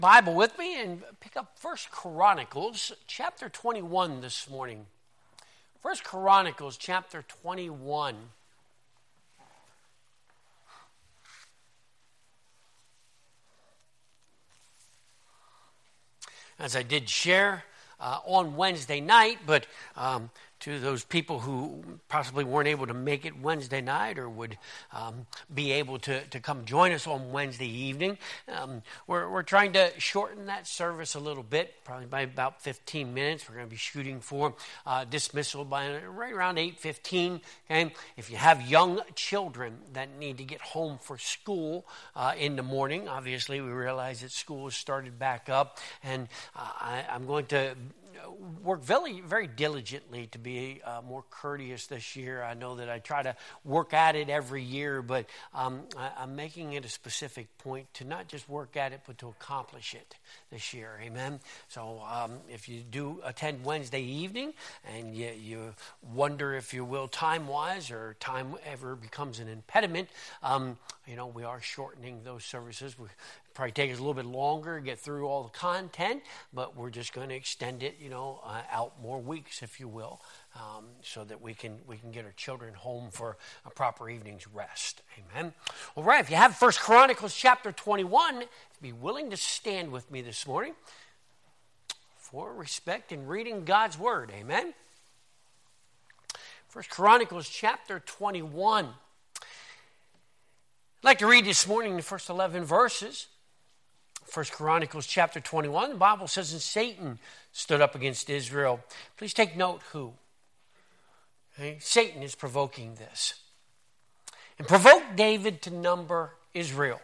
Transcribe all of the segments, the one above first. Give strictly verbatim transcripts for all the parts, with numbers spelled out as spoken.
Bible with me and pick up First Chronicles chapter twenty-one this morning. First Chronicles chapter twenty-one. As I did share uh, on Wednesday night, but um, to those people who possibly weren't able to make it Wednesday night or would um, be able to, to come join us on Wednesday evening, um, we're, we're trying to shorten that service a little bit, probably by about fifteen minutes. We're going to be shooting for uh, dismissal by right around eight fifteen. Okay? If you have young children that need to get home for school uh, in the morning, obviously we realize that school has started back up, and uh, I, I'm going to work very, very diligently to be uh, more courteous this year. I know that I try to work at it every year, but um, I, I'm making it a specific point to not just work at it, but to accomplish it this year. Amen? So um, if you do attend Wednesday evening and you, you wonder, if you will, time-wise or time ever becomes an impediment, um, you know, we are shortening those services. We probably take us a little bit longer to get through all the content, but we're just going to extend it, you know, uh, out more weeks, if you will, um, so that we can we can get our children home for a proper evening's rest. Amen. All right, if you have First Chronicles chapter twenty-one, be willing to stand with me this morning for respect in reading God's Word. Amen. First Chronicles chapter twenty-one. I'd like to read this morning the first eleven verses. First Chronicles chapter twenty-one, the Bible says, and Satan stood up against Israel. Please take note who. Okay? Satan is provoking this. And provoked David to number Israel.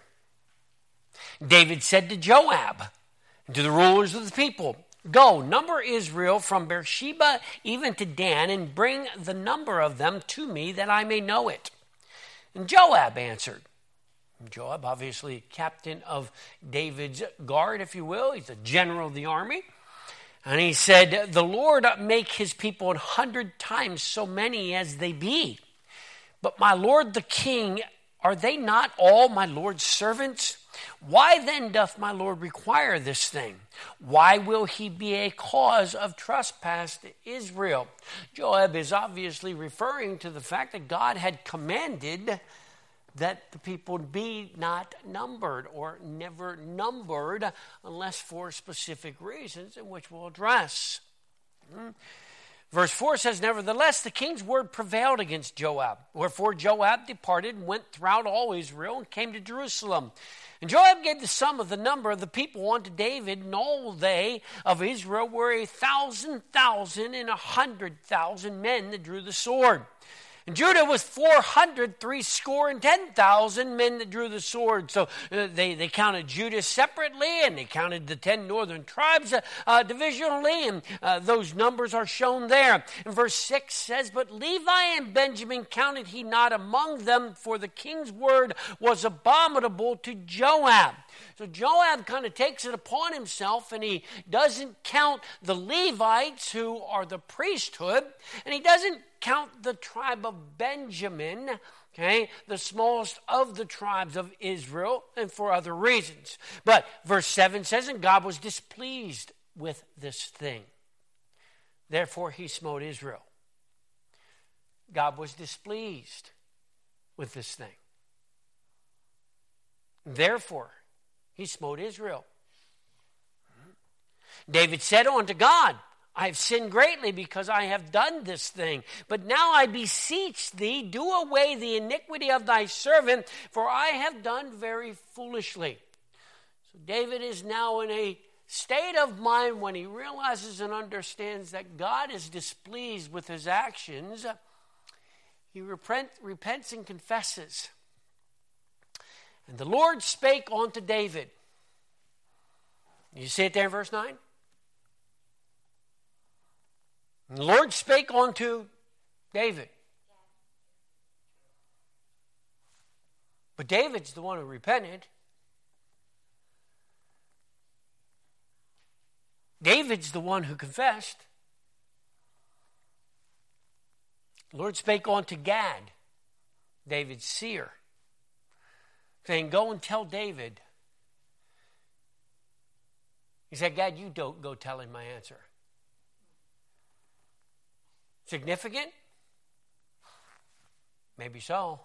David said to Joab and to the rulers of the people, go, number Israel from Beersheba even to Dan, and bring the number of them to me that I may know it. And Joab answered. Joab, obviously captain of David's guard, if you will. He's the general of the army. And he said, the Lord make his people an hundred times so many as they be. But my lord the king, are they not all my lord's servants? Why then doth my lord require this thing? Why will he be a cause of trespass to Israel? Joab is obviously referring to the fact that God had commanded that the people be not numbered or never numbered unless for specific reasons in which we'll address. Hmm. Verse four says, nevertheless, the king's word prevailed against Joab. Wherefore Joab departed and went throughout all Israel and came to Jerusalem. And Joab gave the sum of the number of the people unto David, and all they of Israel were a thousand thousand and a hundred thousand men that drew the sword. And Judah was four hundred, three score and ten thousand men that drew the sword. So uh, they, they counted Judah separately, and they counted the ten northern tribes uh, uh, divisionally, and uh, those numbers are shown there. And verse six says, but Levi and Benjamin counted he not among them, for the king's word was abominable to Joab. So Joab kind of takes it upon himself, and he doesn't count the Levites, who are the priesthood, and he doesn't count the tribe of Benjamin, okay, the smallest of the tribes of Israel, and for other reasons. But verse seven says, and God was displeased with this thing. Therefore he smote Israel. God was displeased with this thing. Therefore he smote Israel. David said unto God, I have sinned greatly because I have done this thing. But now I beseech thee, do away the iniquity of thy servant, for I have done very foolishly. So David is now in a state of mind when he realizes and understands that God is displeased with his actions. He repent, repents and confesses. And the Lord spake unto David. You see it there in verse nine? And the Lord spake unto David. But David's the one who repented. David's the one who confessed. The Lord spake unto Gad, David's seer, saying, go and tell David He said, God, you don't go tell him my answer. Significant? Maybe so.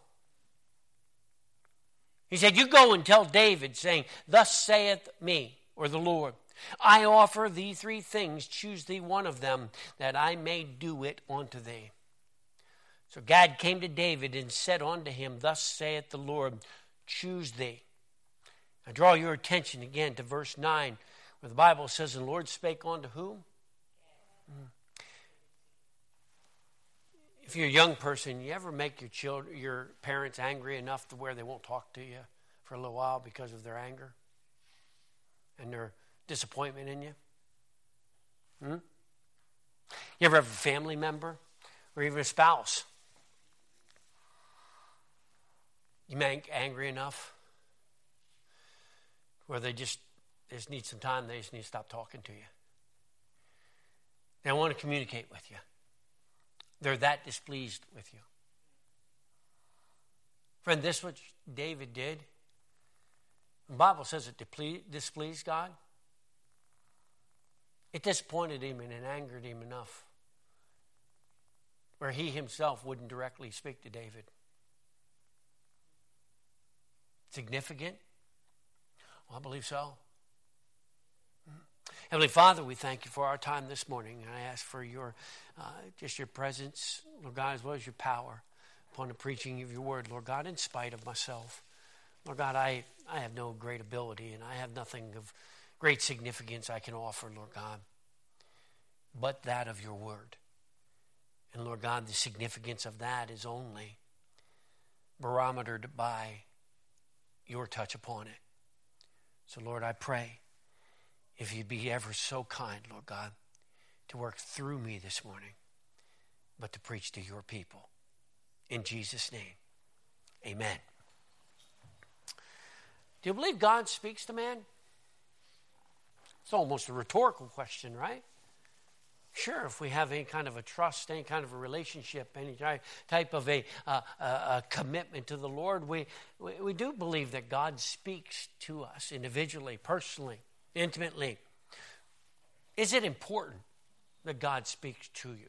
He said, you go and tell David, saying, thus saith me, or the Lord, I offer thee three things, choose thee one of them, that I may do it unto thee. So Gad came to David and said unto him, thus saith the Lord, choose thee. I draw your attention again to verse nine, where the Bible says, and the Lord spake unto whom? Mm. If you're a young person, you ever make your children, your parents angry enough to where they won't talk to you for a little while because of their anger and their disappointment in you? Hmm? You ever have a family member or even a spouse you make angry enough where they just, they just need some time, they just need to stop talking to you? They don't want to communicate with you. They're that displeased with you. Friend, this is what David did. The Bible says it displeased God. It disappointed him and it angered him enough where he himself wouldn't directly speak to David. Significant? Well, I believe so. Heavenly Father, we thank you for our time this morning. And I ask for your, uh, just your presence, Lord God, as well as your power upon the preaching of your word, Lord God, in spite of myself. Lord God, I, I have no great ability and I have nothing of great significance I can offer, Lord God, but that of your word. And Lord God, the significance of that is only barometered by your touch upon it. So Lord, I pray, if you'd be ever so kind, Lord God, to work through me this morning, but to preach to your people. In Jesus' name, amen. Do you believe God speaks to man? It's almost a rhetorical question, right? Sure, if we have any kind of a trust, any kind of a relationship, any type of a, uh, a, a commitment to the Lord, we, we, we do believe that God speaks to us individually, personally, intimately. Is it important that God speaks to you?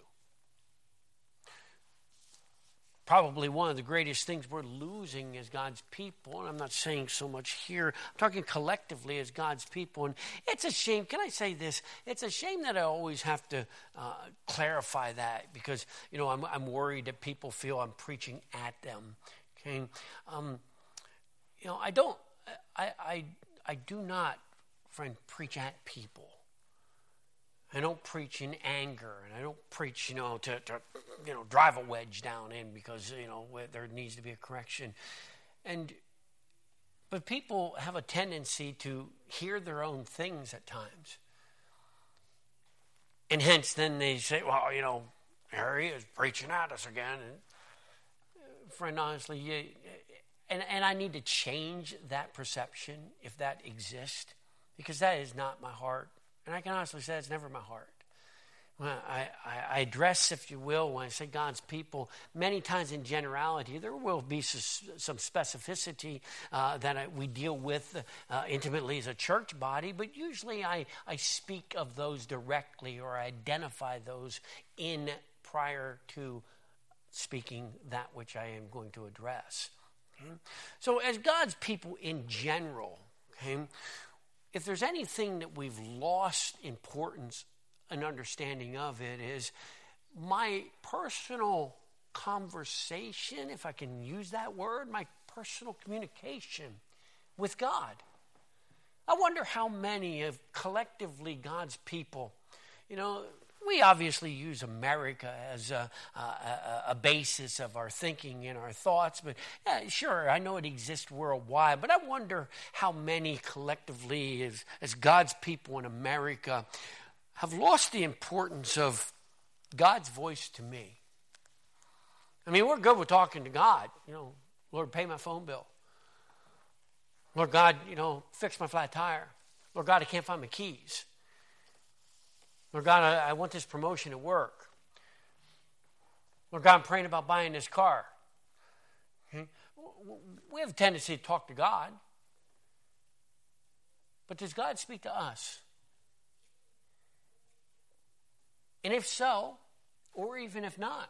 Probably one of the greatest things we're losing as God's people, and I'm not saying so much here, I'm talking collectively as God's people, and it's a shame. Can I say this? It's a shame that I always have to uh, clarify that because, you know, I'm, I'm worried that people feel I'm preaching at them. Okay, um, you know, I don't, I, I, I do not, friend, preach at people. I don't preach in anger, and I don't preach, you know, to, to, you know, drive a wedge down in because, you know, there needs to be a correction. And, but people have a tendency to hear their own things at times. And hence then they say, well, you know, here he is preaching at us again. And friend, honestly, you, and, and I need to change that perception if that exists, because that is not my heart. And I can honestly say it's never my heart. When I, I, I address, if you will, when I say God's people, many times in generality, there will be some specificity uh, that I, we deal with uh, intimately as a church body, but usually I, I speak of those directly or identify those in prior to speaking that which I am going to address. Okay? So as God's people in general, okay, if there's anything that we've lost importance and understanding of it is my personal conversation, if I can use that word, my personal communication with God. I wonder how many of collectively God's people, you know, we obviously use America as a, a, a basis of our thinking and our thoughts, but yeah, sure, I know it exists worldwide, but I wonder how many collectively as, as God's people in America have lost the importance of God's voice to me. I mean, we're good with talking to God. You know, Lord, pay my phone bill. Lord God, you know, fix my flat tire. Lord God, I can't find my keys. Lord God, I, I want this promotion at work. Lord God, I'm praying about buying this car. Okay? We have a tendency to talk to God. But does God speak to us? And if so, or even if not,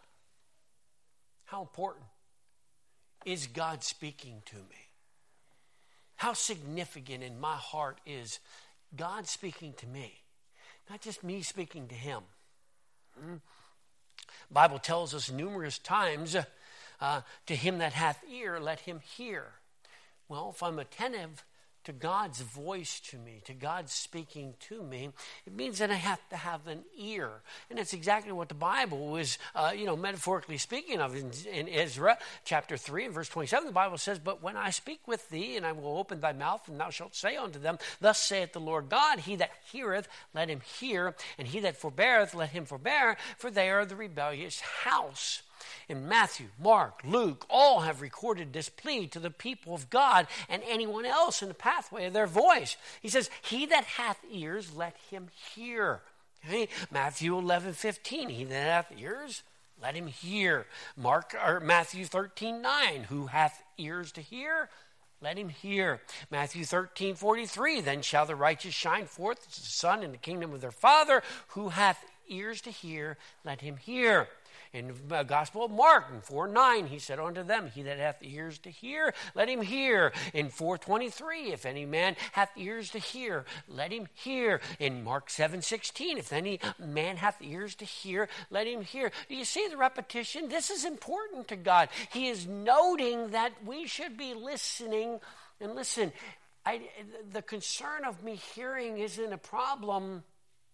how important is God speaking to me? How significant in my heart is God speaking to me? Not just me speaking to him. Hmm? Bible tells us numerous times, uh, to him that hath ear, let him hear. Well, if I'm attentive to God's voice to me, to God speaking to me, it means that I have to have an ear. And that's exactly what the Bible is, uh, you know, metaphorically speaking of. In, in Ezra chapter three and verse twenty-seven, the Bible says, but when I speak with thee, and I will open thy mouth, and thou shalt say unto them, thus saith the Lord God, he that heareth, let him hear, and he that forbeareth, let him forbear, for they are the rebellious house. And Matthew, Mark, Luke, all have recorded this plea to the people of God and anyone else in the pathway of their voice. He says, he that hath ears, let him hear. Okay? Matthew eleven fifteen, he that hath ears, let him hear. Mark or Matthew thirteen nine, who hath ears to hear, let him hear. Matthew thirteen forty-three, then shall the righteous shine forth as the sun in the kingdom of their Father. Who hath ears to hear, let him hear. In the Gospel of Mark, in four nine, he said unto them, he that hath ears to hear, let him hear. In four twenty-three, if any man hath ears to hear, let him hear. In Mark seven sixteen, if any man hath ears to hear, let him hear. Do you see the repetition? This is important to God. He is noting that we should be listening. And listen, I, the concern of me hearing isn't a problem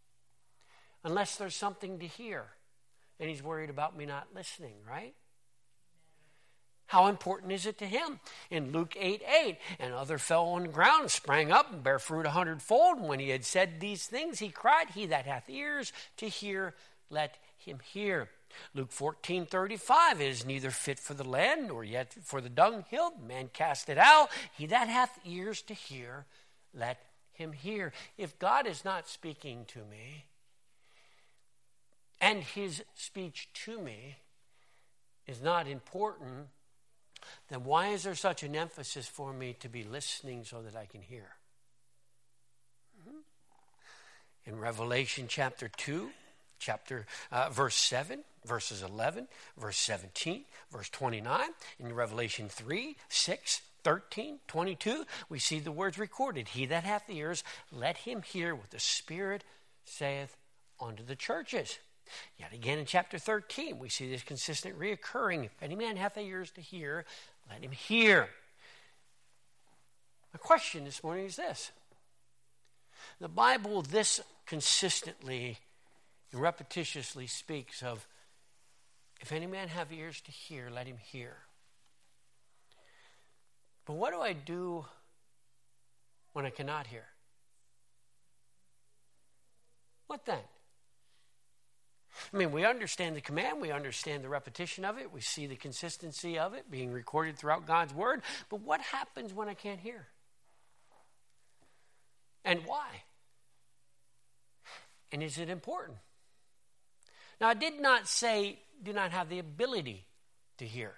unless there's something to hear. And he's worried about me not listening, right? How important is it to him? In Luke eight eight, and other fell on the ground, sprang up, and bare fruit a hundredfold. And when he had said these things, he cried, he that hath ears to hear, let him hear. Luke fourteen thirty-five, it is neither fit for the land, nor yet for the dunghill. Man cast it out. He that hath ears to hear, let him hear. If God is not speaking to me, and his speech to me is not important, then why is there such an emphasis for me to be listening so that I can hear? Mm-hmm. In Revelation chapter two, chapter uh, verse seven, verses eleven, verse seventeen, verse twenty-nine, in Revelation three, six, thirteen, twenty-two, we see the words recorded. He that hath ears, let him hear what the Spirit saith unto the churches. Yet again in chapter thirteen, we see this consistent reoccurring. If any man hath ears to hear, let him hear. My question this morning is this. The Bible this consistently and repetitiously speaks of, if any man have ears to hear, let him hear. But what do I do when I cannot hear? What then? I mean, we understand the command, we understand the repetition of it, we see the consistency of it being recorded throughout God's Word, but what happens when I can't hear? And why? And is it important? Now, I did not say do not have the ability to hear.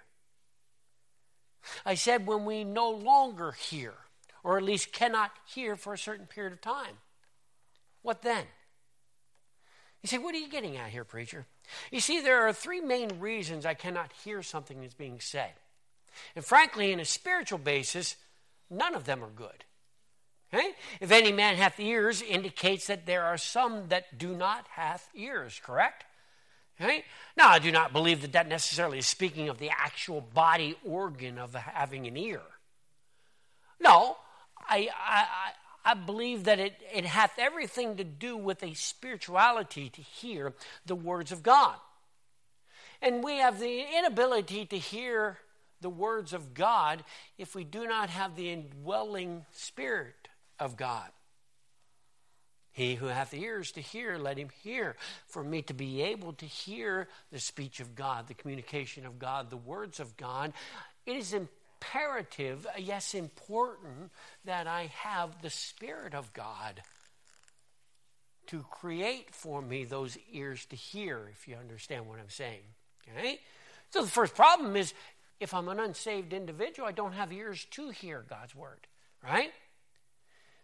I said when we no longer hear, or at least cannot hear for a certain period of time. What then? You say, what are you getting at here, preacher? You see, there are three main reasons I cannot hear something that's being said. And frankly, in a spiritual basis, none of them are good. Okay? If any man hath ears, indicates that there are some that do not have ears, correct? Okay? Now, I do not believe that that necessarily is speaking of the actual body organ of having an ear. No, I... I, I I believe that it, it hath everything to do with a spirituality to hear the words of God. And we have the inability to hear the words of God if we do not have the indwelling Spirit of God. He who hath ears to hear, let him hear. For me to be able to hear the speech of God, the communication of God, the words of God, it is important. Imperative, yes, important, that I have the Spirit of God to create for me those ears to hear, if you understand what I'm saying. Okay? So the first problem is, if I'm an unsaved individual, I don't have ears to hear God's word, right?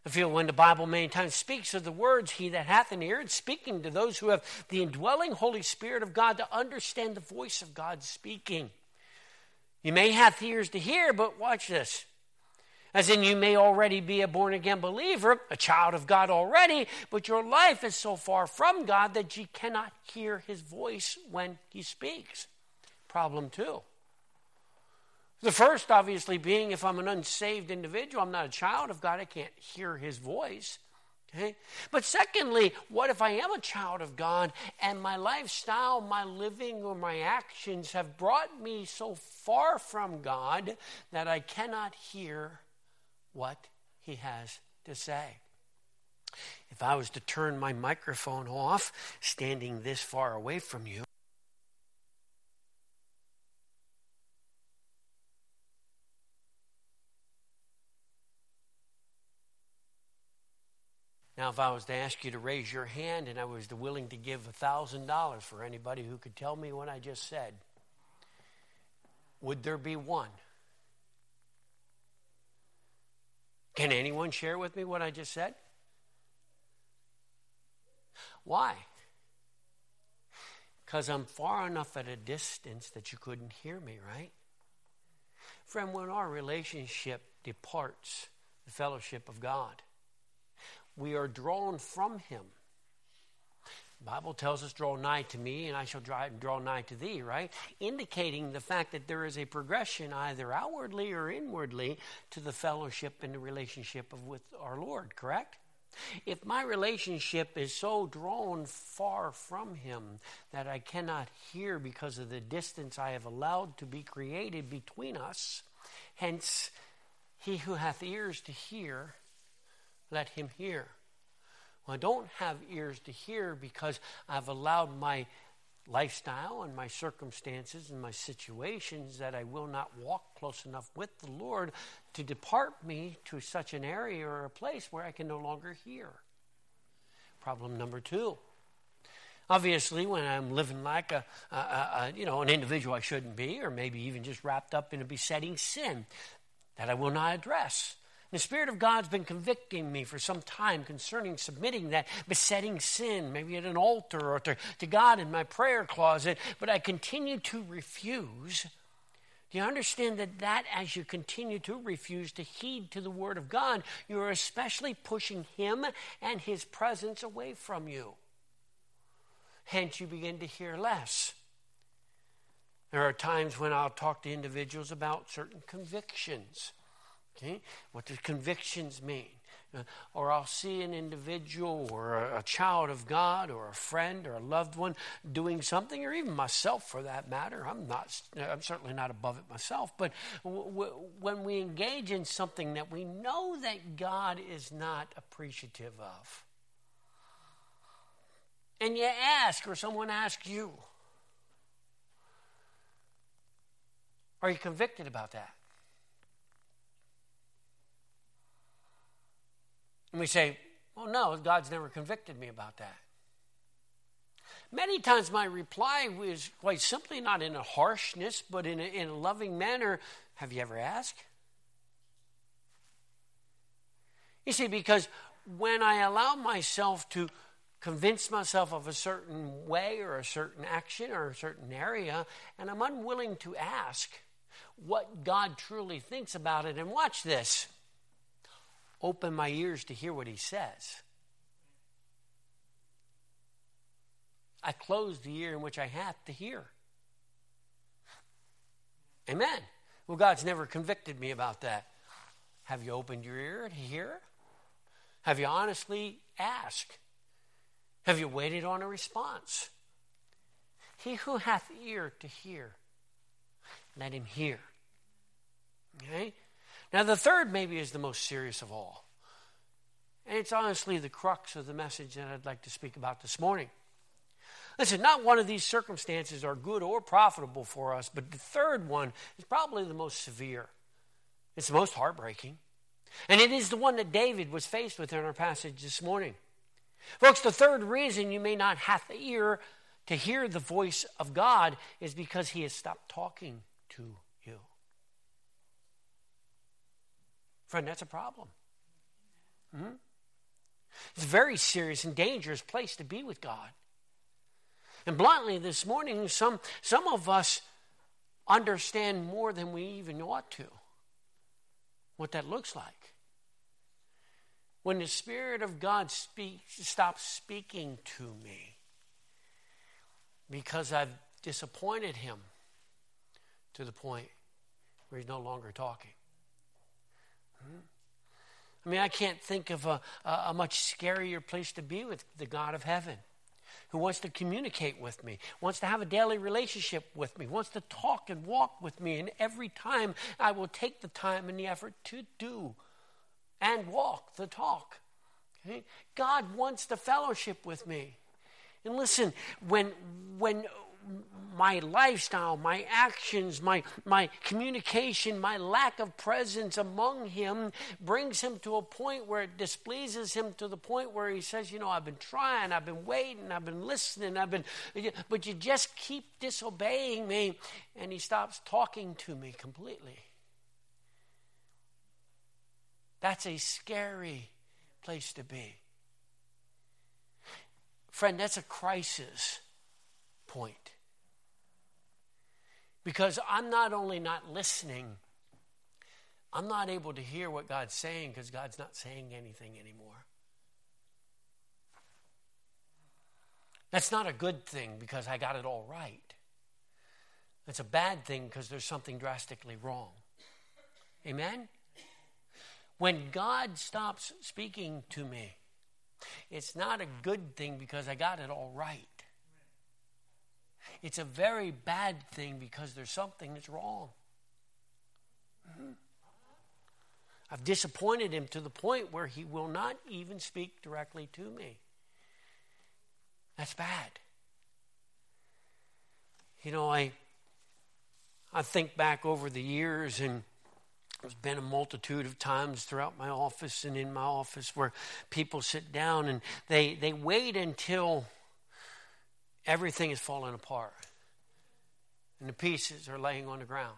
I feel when the Bible many times speaks of the words, he that hath an ear, it's speaking to those who have the indwelling Holy Spirit of God to understand the voice of God speaking. You may have ears to hear, but watch this. As in, you may already be a born-again believer, a child of God already, but your life is so far from God that you cannot hear his voice when he speaks. Problem two. The first, obviously, being if I'm an unsaved individual, I'm not a child of God, I can't hear his voice. Okay? But secondly, what if I am a child of God and my lifestyle, my living, or my actions have brought me so far from God that I cannot hear what he has to say? If I was to turn my microphone off, standing this far away from you, now, if I was to ask you to raise your hand and I was willing to give one thousand dollars for anybody who could tell me what I just said, would there be one? Can anyone share with me what I just said? Why? Because I'm far enough at a distance that you couldn't hear me, right? Friend, when our relationship departs the fellowship of God, we are drawn from him. The Bible tells us, draw nigh to me and I shall draw nigh to thee, right? Indicating the fact that there is a progression either outwardly or inwardly to the fellowship and the relationship of, with our Lord, correct? If my relationship is so drawn far from him that I cannot hear because of the distance I have allowed to be created between us, hence, he who hath ears to hear, let him hear. Well, I don't have ears to hear because I've allowed my lifestyle and my circumstances and my situations that I will not walk close enough with the Lord to depart me to such an area or a place where I can no longer hear. Problem number two. Obviously, when I'm living like a, a, a you know an individual I shouldn't be, or maybe even just wrapped up in a besetting sin that I will not address. The Spirit of God's been convicting me for some time concerning submitting that besetting sin, maybe at an altar or to, to God in my prayer closet, but I continue to refuse. Do you understand that that as you continue to refuse to heed to the Word of God, you are especially pushing him and his presence away from you? Hence, you begin to hear less. There are times when I'll talk to individuals about certain convictions. Okay? What do convictions mean? Uh, or I'll see an individual or a, a child of God or a friend or a loved one doing something, or even myself for that matter. I'm not. I'm certainly not above it myself. But w- w- when we engage in something that we know that God is not appreciative of, and you ask, or someone asks you, are you convicted about that? And we say, well, no, God's never convicted me about that. Many times my reply is quite simply not in a harshness, but in a, in a loving manner. Have you ever asked? You see, because when I allow myself to convince myself of a certain way or a certain action or a certain area, and I'm unwilling to ask what God truly thinks about it, and watch this, open my ears to hear what he says. I close the ear in which I have to hear. Amen. Well, God's never convicted me about that. Have you opened your ear to hear? Have you honestly asked? Have you waited on a response? He who hath ear to hear, let him hear. Okay? Now, the third maybe is the most serious of all. And it's honestly the crux of the message that I'd like to speak about this morning. Listen, not one of these circumstances are good or profitable for us, but the third one is probably the most severe. It's the most heartbreaking. And it is the one that David was faced with in our passage this morning. Folks, the third reason you may not have the ear to hear the voice of God is because he has stopped talking to you. Friend, that's a problem. Mm-hmm. It's a very serious and dangerous place to be with God. And bluntly this morning, some, some of us understand more than we even ought to what that looks like. When the Spirit of God speaks, stops speaking to me because I've disappointed him to the point where he's no longer talking. Hmm? I mean, I can't think of a, a much scarier place to be with the God of heaven, who wants to communicate with me, wants to have a daily relationship with me, wants to talk and walk with me. And every time I will take the time and the effort to do and walk the talk. Okay? God wants to fellowship with me. And listen, when when my lifestyle, my actions, my, my communication, my lack of presence among him brings him to a point where it displeases him, to the point where he says, you know, I've been trying, I've been waiting, I've been listening, I've been, but you just keep disobeying me, and he stops talking to me completely. That's a scary place to be. Friend, that's a crisis point. Because I'm not only not listening, I'm not able to hear what God's saying because God's not saying anything anymore. That's not a good thing because I got it all right. That's a bad thing because there's something drastically wrong. Amen? When God stops speaking to me, it's not a good thing because I got it all right. It's a very bad thing because there's something that's wrong. Mm-hmm. I've disappointed him to the point where he will not even speak directly to me. That's bad. You know, I I think back over the years, and there's been a multitude of times throughout my office and in my office where people sit down and they, they wait until everything is falling apart and the pieces are laying on the ground.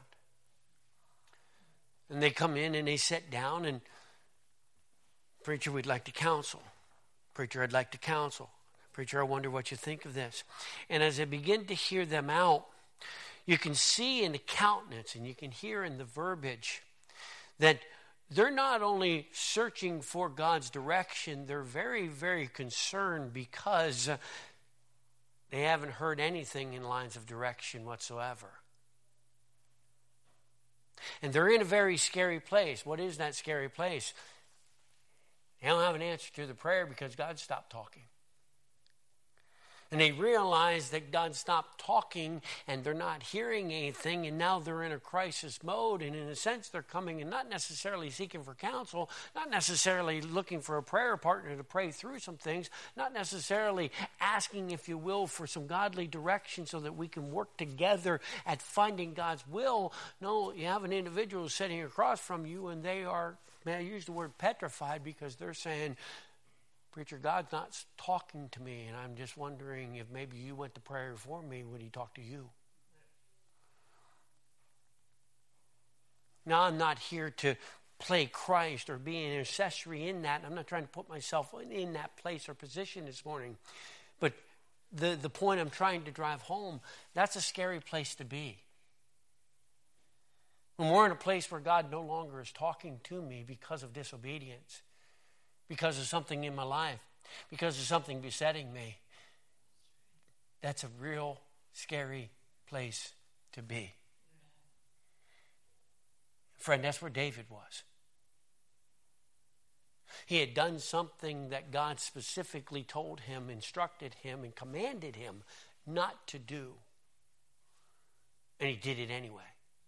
And they come in and they sit down and, preacher, we'd like to counsel. Preacher, I'd like to counsel. Preacher, I wonder what you think of this. And as I begin to hear them out, you can see in the countenance and you can hear in the verbiage that they're not only searching for God's direction, they're very, very concerned because they haven't heard anything in lines of direction whatsoever. And they're in a very scary place. What is that scary place? They don't have an answer to the prayer because God stopped talking. And they realize that God stopped talking and they're not hearing anything, and now they're in a crisis mode. And in a sense, they're coming and not necessarily seeking for counsel, not necessarily looking for a prayer partner to pray through some things, not necessarily asking, if you will, for some godly direction so that we can work together at finding God's will. No, you have an individual sitting across from you and they are, may I use the word petrified, because they're saying, preacher, God's not talking to me, and I'm just wondering if maybe you went to prayer for me, would he talk to you? Now, I'm not here to play Christ or be an accessory in that. I'm not trying to put myself in, in that place or position this morning. But the, the point I'm trying to drive home, that's a scary place to be. When we're in a place where God no longer is talking to me because of disobedience, because of something in my life, because of something besetting me, that's a real scary place to be. Friend, that's where David was. He had done something that God specifically told him, instructed him, and commanded him not to do. And he did it anyway.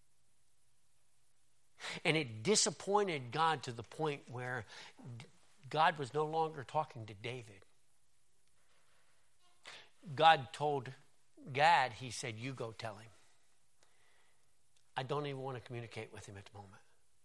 And it disappointed God to the point where God was no longer talking to David. God told Gad, he said, you go tell him. I don't even want to communicate with him at the moment.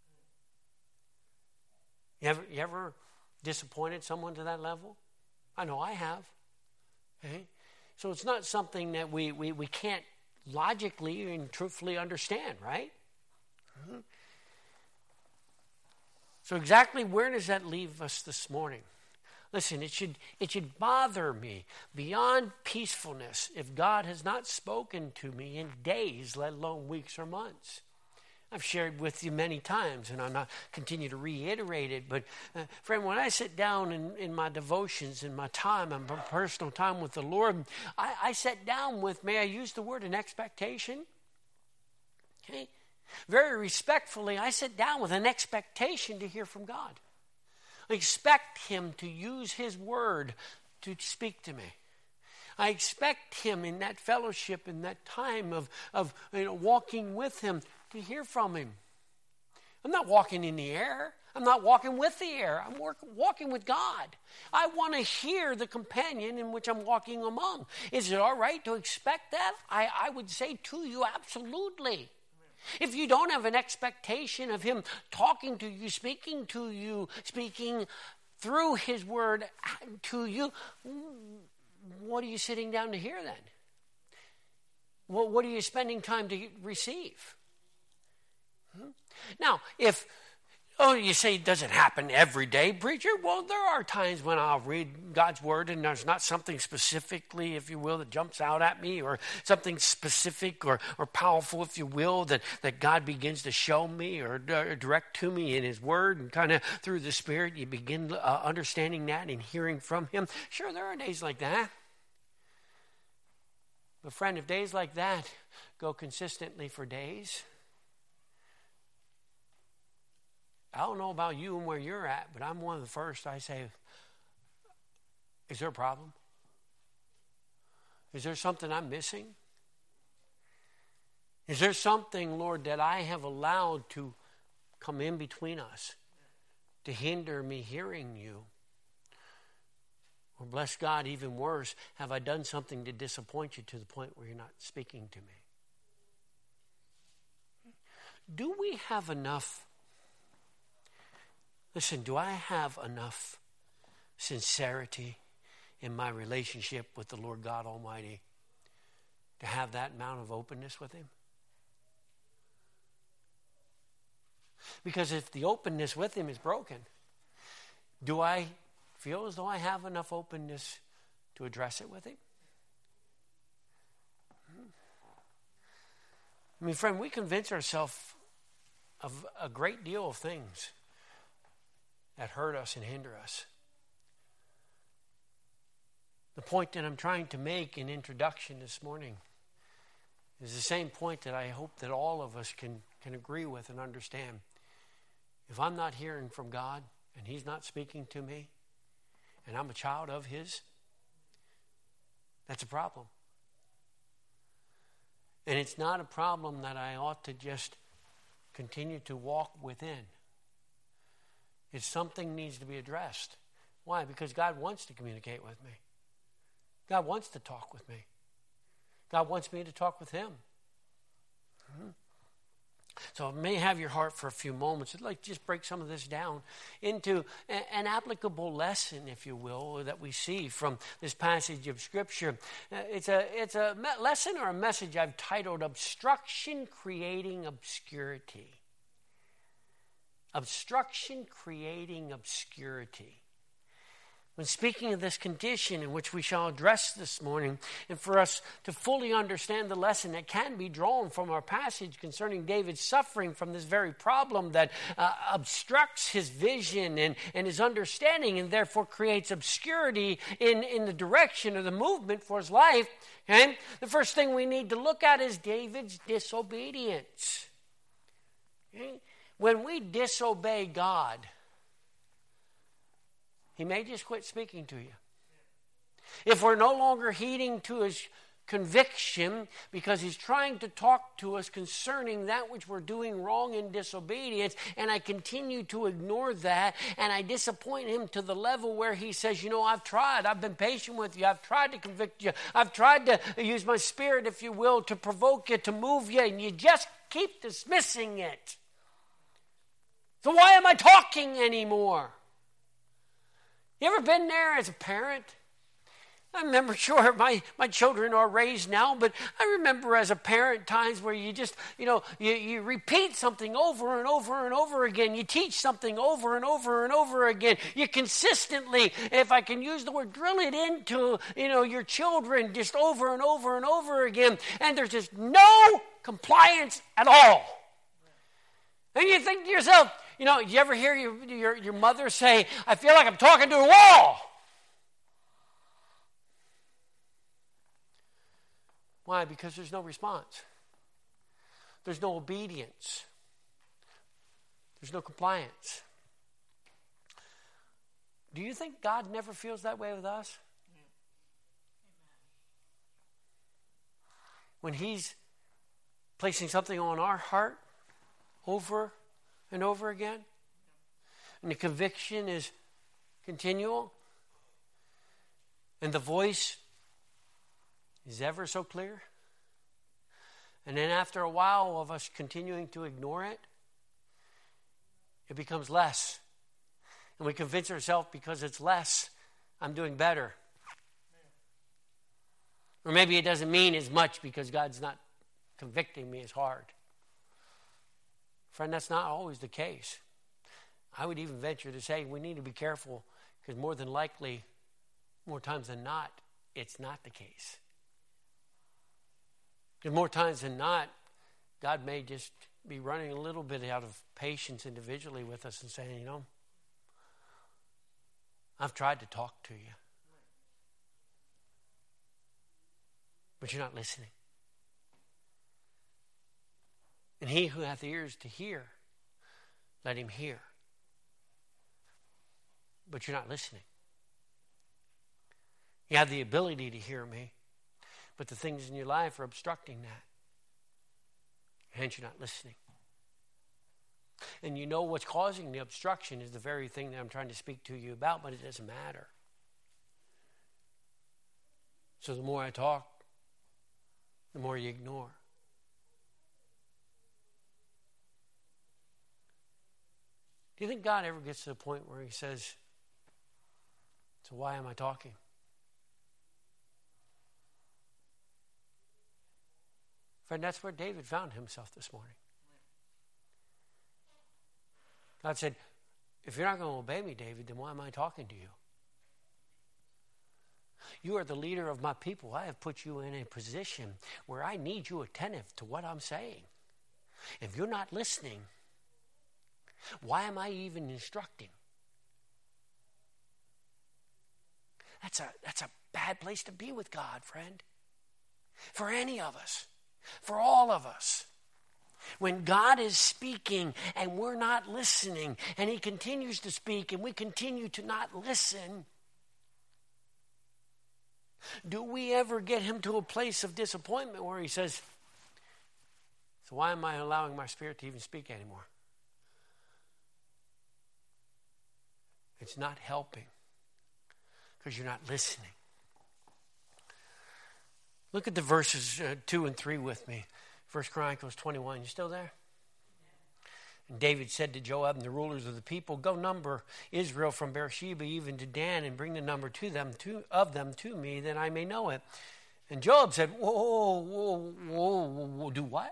You ever, you ever disappointed someone to that level? I know I have. Okay? So it's not something that we, we, we can't logically and truthfully understand, right? Mm-hmm. So exactly where does that leave us this morning? Listen, it should, it should bother me beyond peacefulness if God has not spoken to me in days, let alone weeks or months. I've shared with you many times, and I'll not continue to reiterate it. But, uh, friend, when I sit down in, in my devotions, in my time, and my personal time with the Lord, I, I sit down with, may I use the word, an expectation? Okay? Very respectfully, I sit down with an expectation to hear from God. I expect Him to use His word to speak to me. I expect Him in that fellowship, in that time of, of you know, walking with Him, to hear from Him. I'm not walking in the air. I'm not walking with the air. I'm work, walking with God. I want to hear the companion in which I'm walking among. Is it all right to expect that? I, I would say to you, absolutely. If you don't have an expectation of Him talking to you, speaking to you, speaking through His word to you, what are you sitting down to hear then? Well, what are you spending time to receive? Hmm? Now, if, oh, you say, does it happen every day, preacher? Well, there are times when I'll read God's word and there's not something specifically, if you will, that jumps out at me, or something specific or, or powerful, if you will, that, that God begins to show me or, or direct to me in His word, and kind of through the Spirit you begin uh, understanding that and hearing from Him. Sure, there are days like that. But friend, if days like that go consistently for days, I don't know about you and where you're at, but I'm one of the first. I say, is there a problem? Is there something I'm missing? Is there something, Lord, that I have allowed to come in between us to hinder me hearing you? Or bless God, even worse, have I done something to disappoint you to the point where you're not speaking to me? Do we have enough? Listen, do I have enough sincerity in my relationship with the Lord God Almighty to have that amount of openness with Him? Because if the openness with Him is broken, do I feel as though I have enough openness to address it with Him? I mean, friend, we convince ourselves of a great deal of things that hurt us and hinder us. The point that I'm trying to make in introduction this morning is the same point that I hope that all of us can, can agree with and understand. If I'm not hearing from God and He's not speaking to me, and I'm a child of His, that's a problem. And it's not a problem that I ought to just continue to walk within. It's something needs to be addressed. Why? Because God wants to communicate with me. God wants to talk with me. God wants me to talk with Him. Mm-hmm. So I may have your heart for a few moments. I'd like to just break some of this down into a, an applicable lesson, if you will, that we see from this passage of Scripture. Uh, it's a it's a me- lesson or a message I've titled Obstruction Creating Obscurity. Obstruction creating obscurity. When speaking of this condition in which we shall address this morning, and for us to fully understand the lesson that can be drawn from our passage concerning David's suffering from this very problem that uh, obstructs his vision and, and his understanding, and therefore creates obscurity in, in the direction or the movement for his life, and the first thing we need to look at is David's disobedience. Okay? When we disobey God, He may just quit speaking to you. If we're no longer heeding to His conviction because He's trying to talk to us concerning that which we're doing wrong in disobedience, and I continue to ignore that, and I disappoint Him to the level where He says, you know, I've tried, I've been patient with you, I've tried to convict you, I've tried to use my Spirit, if you will, to provoke you, to move you, and you just keep dismissing it. So why am I talking anymore? You ever been there as a parent? I remember, sure, my, my children are raised now, but I remember as a parent times where you just, you know, you, you repeat something over and over and over again. You teach something over and over and over again. You consistently, if I can use the word, drill it into, you know, your children just over and over and over again. And there's just no compliance at all. And you think to yourself, you know, you ever hear your, your, your mother say, I feel like I'm talking to a wall? Why? Because there's no response. There's no obedience. There's no compliance. Do you think God never feels that way with us? When he's placing something on our heart over and over again, and the conviction is continual, and the voice is ever so clear, and then after a while of us continuing to ignore it, it becomes less. And we convince ourselves because it's less, I'm doing better. Or maybe it doesn't mean as much because God's not convicting me as hard. Friend, that's not always the case. I would even venture to say we need to be careful because more than likely, more times than not, it's not the case. Because more times than not, God may just be running a little bit out of patience individually with us and saying, you know, I've tried to talk to you, but you're not listening. And he who hath ears to hear, let him hear. But you're not listening. You have the ability to hear me, but the things in your life are obstructing that. Hence, you're not listening. And you know what's causing the obstruction is the very thing that I'm trying to speak to you about, but it doesn't matter. So the more I talk, the more you ignore. Do you think God ever gets to the point where he says, so why am I talking? Friend, that's where David found himself this morning. God said, if you're not going to obey me, David, then why am I talking to you? You are the leader of my people. I have put you in a position where I need you attentive to what I'm saying. If you're not listening, why am I even instructing? That's a, that's a bad place to be with God, friend. For any of us. For all of us. When God is speaking and we're not listening, and he continues to speak and we continue to not listen, do we ever get him to a place of disappointment where he says, so why am I allowing my spirit to even speak anymore? It's not helping because you're not listening. Look at the verses uh, two and three with me. First Chronicles twenty-one. You still there? And David said to Joab and the rulers of the people, go number Israel from Beersheba even to Dan and bring the number to them to, of them to me that I may know it. And Joab said, whoa, whoa, whoa, whoa, whoa, do what?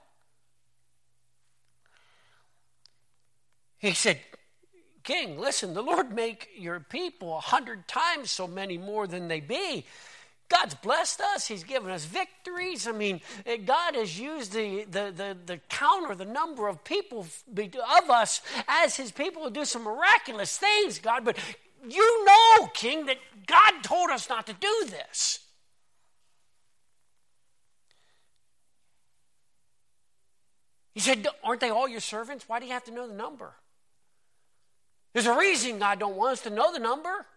He said, King, listen, the Lord make your people a hundred times so many more than they be. God's blessed us. He's given us victories. I mean, God has used the, the, the, the count or the number of people of us as his people to do some miraculous things, God. But you know, King, that God told us not to do this. He said, aren't they all your servants? Why do you have to know the number? There's a reason God don't want us to know the number.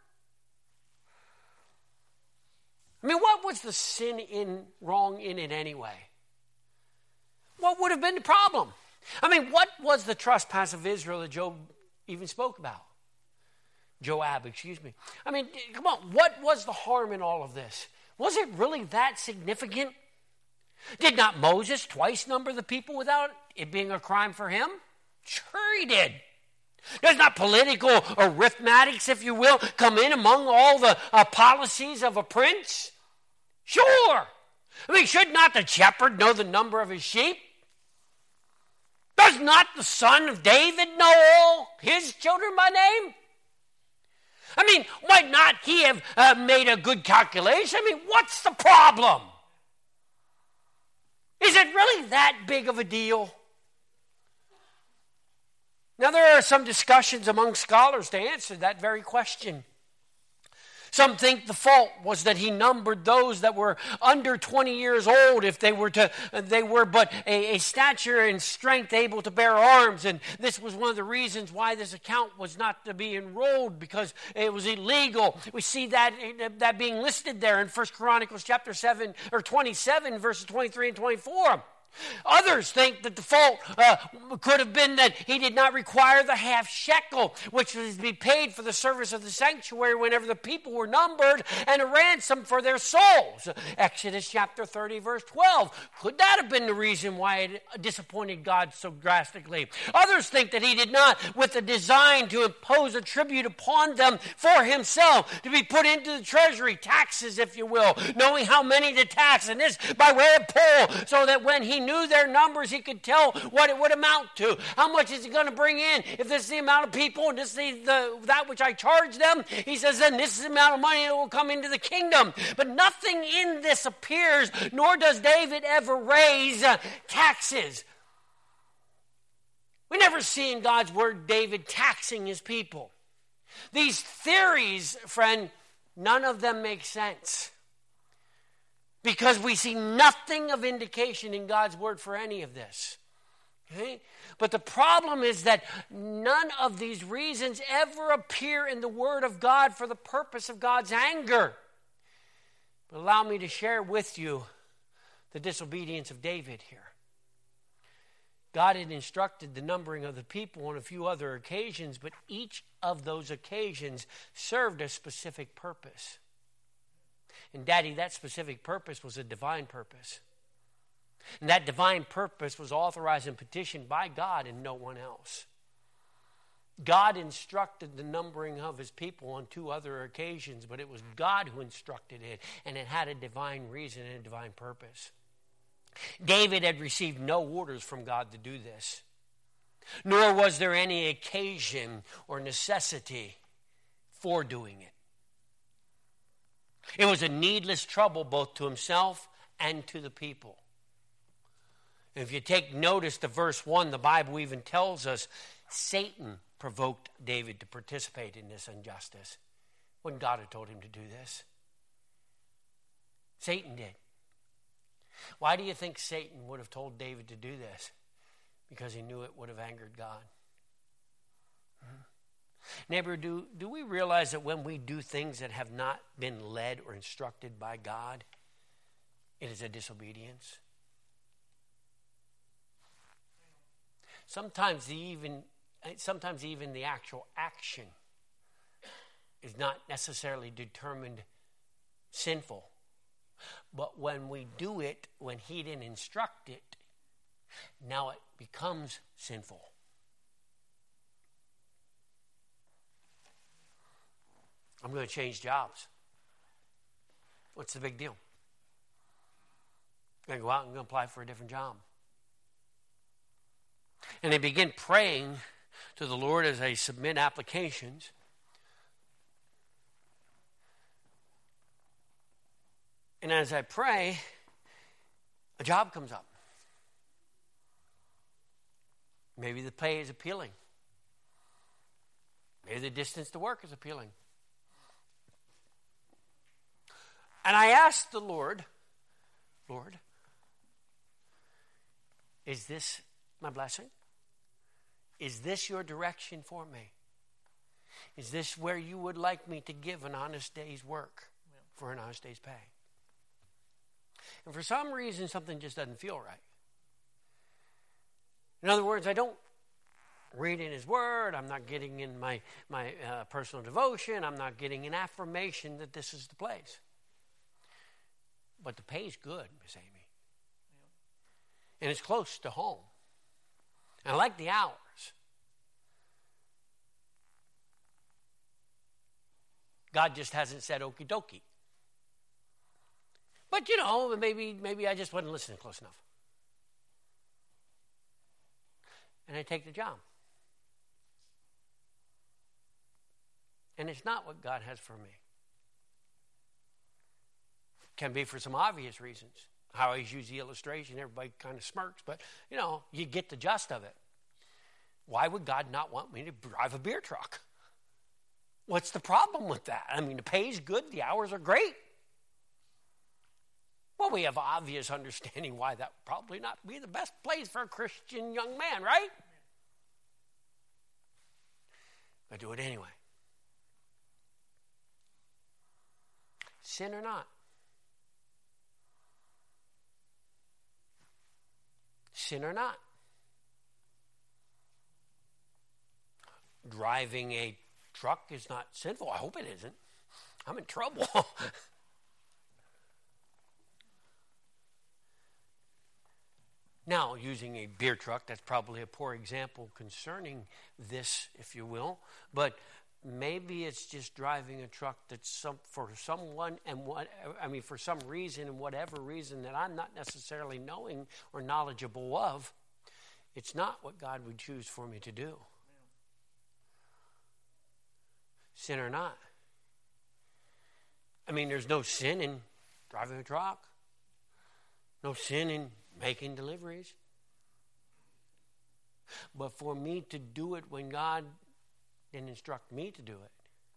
I mean, what was the sin in wrong in it anyway? What would have been the problem? I mean, what was the trespass of Israel that Job even spoke about? Joab, excuse me. I mean, come on, what was the harm in all of this? Was it really that significant? Did not Moses twice number the people without it being a crime for him? Sure he did. Does not political arithmetics, if you will, come in among all the uh, policies of a prince? Sure. I mean, should not the shepherd know the number of his sheep? Does not the son of David know all his children by name? I mean, might not he have uh, made a good calculation? I mean, what's the problem? Is it really that big of a deal? Now, there are some discussions among scholars to answer that very question. Some think the fault was that he numbered those that were under twenty years old if they were to they were but a, a stature and strength able to bear arms, and this was one of the reasons why this account was not to be enrolled, because it was illegal. We see that that being listed there in First Chronicles chapter seven or twenty-seven verses twenty-three and twenty-four. Others think that the fault uh, could have been that he did not require the half shekel, which was to be paid for the service of the sanctuary whenever the people were numbered, and a ransom for their souls. Exodus chapter thirty, verse twelve. Could that have been the reason why it disappointed God so drastically? Others think that he did not, with the design to impose a tribute upon them for himself, to be put into the treasury, taxes, if you will, knowing how many to tax, and this by way of poll, so that when he knew their numbers, he could tell what it would amount to. How much is he going to bring in? If this is the amount of people and this is the, the, that which I charge them, he says, then this is the amount of money that will come into the kingdom. But nothing in this appears, nor does David ever raise uh, taxes. We never see in God's word David taxing his people. These theories, friend, none of them make sense, because we see nothing of indication in God's word for any of this. Okay? But the problem is that none of these reasons ever appear in the word of God for the purpose of God's anger. But allow me to share with you the disobedience of David here. God had instructed the numbering of the people on a few other occasions, but each of those occasions served a specific purpose. And Daddy, that specific purpose was a divine purpose. And that divine purpose was authorized and petitioned by God and no one else. God instructed the numbering of his people on two other occasions, but it was God who instructed it, and it had a divine reason and a divine purpose. David had received no orders from God to do this, nor was there any occasion or necessity for doing it. It was a needless trouble both to himself and to the people. And if you take notice to verse one, the Bible even tells us Satan provoked David to participate in this injustice when God had told him to do this. Satan did. Why do you think Satan would have told David to do this? Because he knew it would have angered God. Hmm. Neighbor, do, do we realize that when we do things that have not been led or instructed by God, it is a disobedience? Sometimes the even, sometimes even the actual action is not necessarily determined sinful. But when we do it, when he didn't instruct it, now it becomes sinful. I'm going to change jobs. What's the big deal? I'm going to go out and I'm going to apply for a different job. And they begin praying to the Lord as they submit applications. And as I pray, a job comes up. Maybe the pay is appealing. Maybe the distance to work is appealing. And I asked the Lord, Lord, is this my blessing? Is this your direction for me? Is this where you would like me to give an honest day's work for an honest day's pay? And for some reason, something just doesn't feel right. In other words, I don't read in his word. I'm not getting in my, my uh, personal devotion. I'm not getting an affirmation that this is the place. But the pay's good, Miss Amy. And it's close to home. And I like the hours. God just hasn't said okie dokie. But But, you know, maybe maybe I just wasn't listening close enough. And I take the job. And it's not what God has for me. Can be for some obvious reasons. I always use the illustration. Everybody kind of smirks, but, you know, you get the gist of it. Why would God not want me to drive a beer truck? What's the problem with that? I mean, the pay's good. The hours are great. Well, we have obvious understanding why that would probably not be the best place for a Christian young man, right? But do it anyway. Sin or not. Sin or not. Driving a truck is not sinful. I hope it isn't. I'm in trouble. Now, using a beer truck, that's probably a poor example concerning this, if you will. But maybe it's just driving a truck that's some, for someone and what I mean for some reason and whatever reason that I'm not necessarily knowing or knowledgeable of. It's not what God would choose for me to do. Sin or not. I mean, there's no sin in driving a truck. No sin in making deliveries. But for me to do it when God didn't instruct me to do it.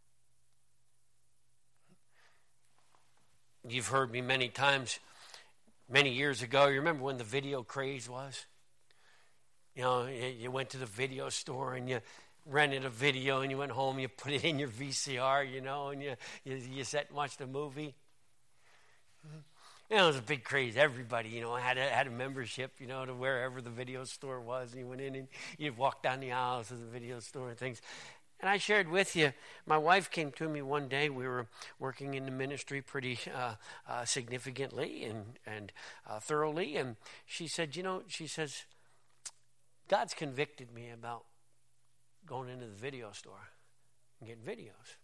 You've heard me many times, many years ago. You remember when the video craze was? You know, you went to the video store and you rented a video and you went home, you put it in your V C R, you know, and you, you, you sat and watched a movie. You know, it was a big craze. Everybody, you know, had a, had a membership, you know, to wherever the video store was. And you went in and you'd walk down the aisles of the video store and things. And I shared with you, my wife came to me one day. We were working in the ministry pretty uh, uh, significantly and, and uh, thoroughly. And she said, you know, she says, God's convicted me about going into the video store and getting videos.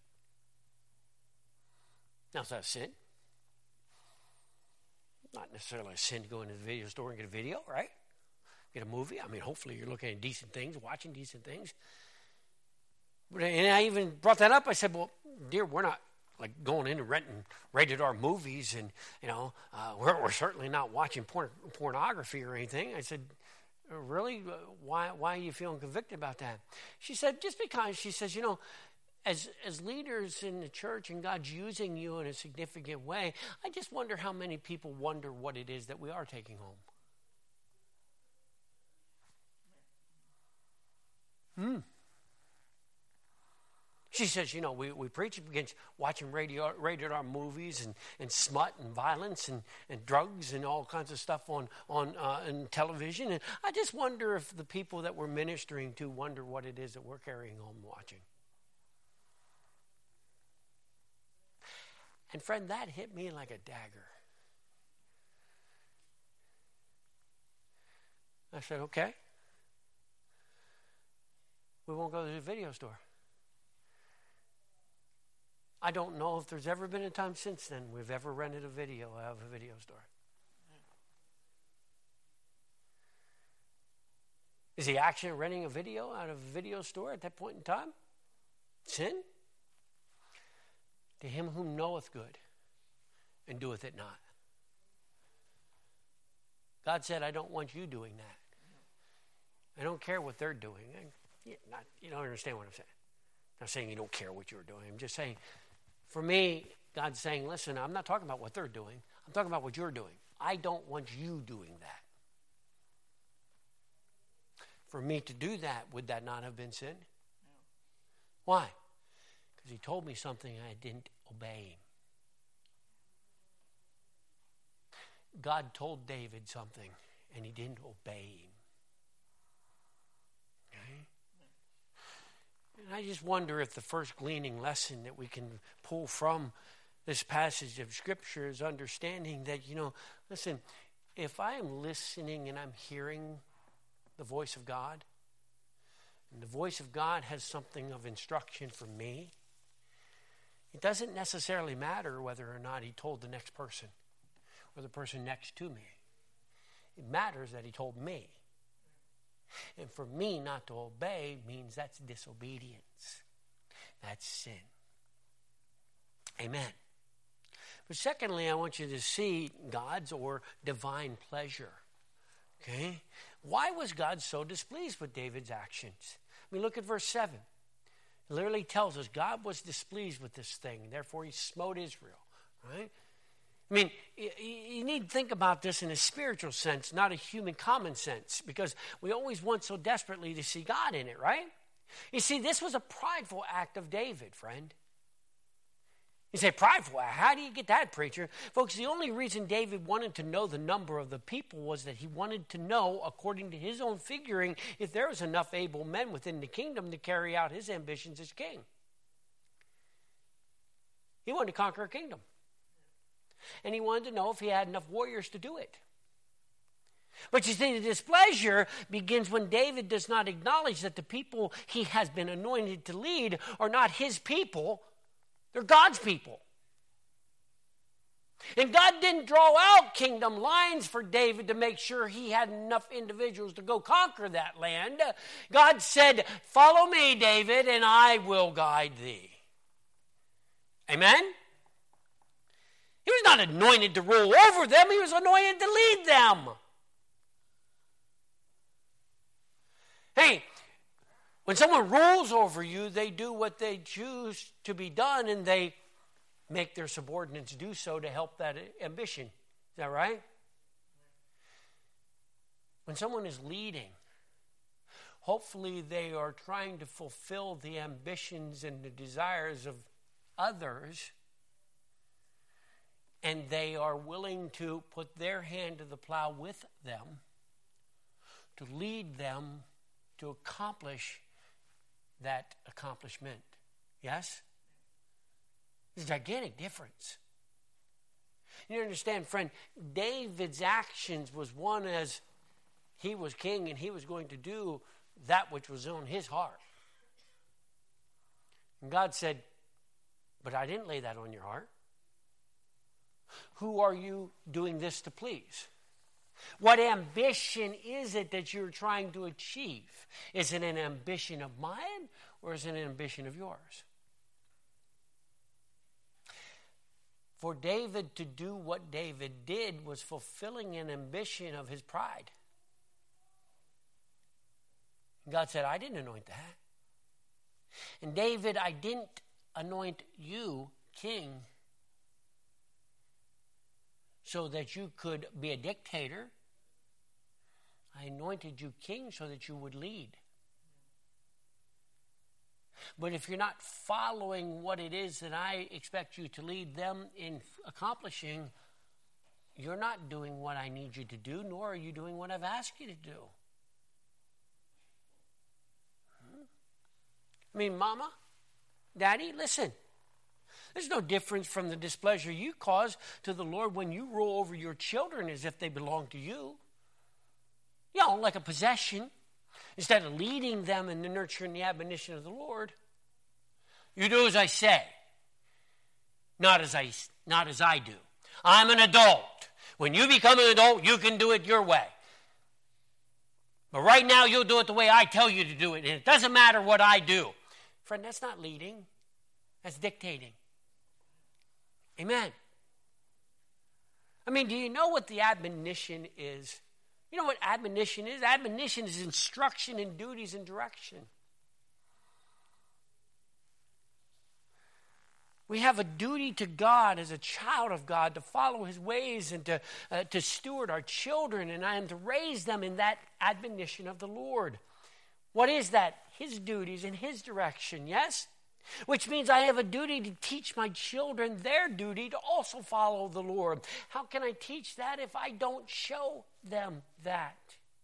Now, is that a sin? Not necessarily a sin to go into the video store and get a video, right? Get a movie. I mean, hopefully you're looking at decent things, watching decent things. But, and I even brought that up. I said, well, dear, we're not like going in and renting rated R movies, and, you know, uh, we're, we're certainly not watching porn, pornography or anything. I said, really? Why, why are you feeling convicted about that? She said, just because, she says, you know, As as leaders in the church and God's using you in a significant way, I just wonder how many people wonder what it is that we are taking home. Hmm. She says, you know, we, we preach against watching radio, rated R movies and, and smut and violence and, and drugs and all kinds of stuff on, on uh, in television. And I just wonder if the people that we're ministering to wonder what it is that we're carrying home watching. And friend, that hit me like a dagger. I said, okay. We won't go to the video store. I don't know if there's ever been a time since then we've ever rented a video out of a video store. Is the action of renting a video out of a video store at that point in time sin? To him whom knoweth good and doeth it not. God said, I don't want you doing that. I don't care what they're doing. I, not, you don't understand what I'm saying. I'm not saying you don't care what you're doing. I'm just saying, for me, God's saying, listen, I'm not talking about what they're doing. I'm talking about what you're doing. I don't want you doing that. For me to do that, would that not have been sin? No. Why? Because he told me something and I didn't obey him. God told David something and he didn't obey him. Okay? And I just wonder if the first gleaning lesson that we can pull from this passage of Scripture is understanding that, you know, listen, if I am listening and I'm hearing the voice of God, and the voice of God has something of instruction for me, it doesn't necessarily matter whether or not he told the next person, or the person next to me. It matters that he told me. And for me not to obey means that's disobedience. That's sin. Amen. But secondly, I want you to see God's or divine pleasure. Okay? Why was God so displeased with David's actions? I mean, look at verse seven. It literally tells us God was displeased with this thing. Therefore, he smote Israel. Right? I mean, you need to think about this in a spiritual sense, not a human common sense, because we always want so desperately to see God in it, right? You see, this was a prideful act of David, friend. You say, prideful? How do you get that, preacher? Folks, the only reason David wanted to know the number of the people was that he wanted to know, according to his own figuring, if there was enough able men within the kingdom to carry out his ambitions as king. He wanted to conquer a kingdom. And he wanted to know if he had enough warriors to do it. But you see, the displeasure begins when David does not acknowledge that the people he has been anointed to lead are not his people. They're God's people. And God didn't draw out kingdom lines for David to make sure he had enough individuals to go conquer that land. God said, follow me, David, and I will guide thee. Amen? He was not anointed to rule over them. He was anointed to lead them. Hey, when someone rules over you, they do what they choose to be done, and they make their subordinates do so to help that ambition. Is that right? When someone is leading, hopefully they are trying to fulfill the ambitions and the desires of others, and they are willing to put their hand to the plow with them to lead them to accomplish that accomplishment. Yes? It's a gigantic difference. You understand, friend, David's actions was one as he was king and he was going to do that which was on his heart. And God said, but I didn't lay that on your heart. Who are you doing this to please? What ambition is it that you're trying to achieve? Is it an ambition of mine or is it an ambition of yours? For David to do what David did was fulfilling an ambition of his pride. God said, I didn't anoint that. And David, I didn't anoint you king so that you could be a dictator. I anointed you king so that you would lead. But if you're not following what it is that I expect you to lead them in accomplishing, you're not doing what I need you to do, nor are you doing what I've asked you to do. I mean, Mama, Daddy, listen. There's no difference from the displeasure you cause to the Lord when you rule over your children as if they belong to you. You know, like a possession. Instead of leading them in the nurture and the admonition of the Lord, you do as I say, not as I, not as I do. I'm an adult. When you become an adult, you can do it your way. But right now, you'll do it the way I tell you to do it, and it doesn't matter what I do. Friend, that's not leading. That's dictating. Amen. I mean, do you know what the admonition is? You know what admonition is? Admonition is instruction in duties and direction. We have a duty to God as a child of God to follow his ways and to, uh, to steward our children and, and to raise them in that admonition of the Lord. What is that? His duties and his direction, yes? Which means I have a duty to teach my children their duty to also follow the Lord. How can I teach that if I don't show them that?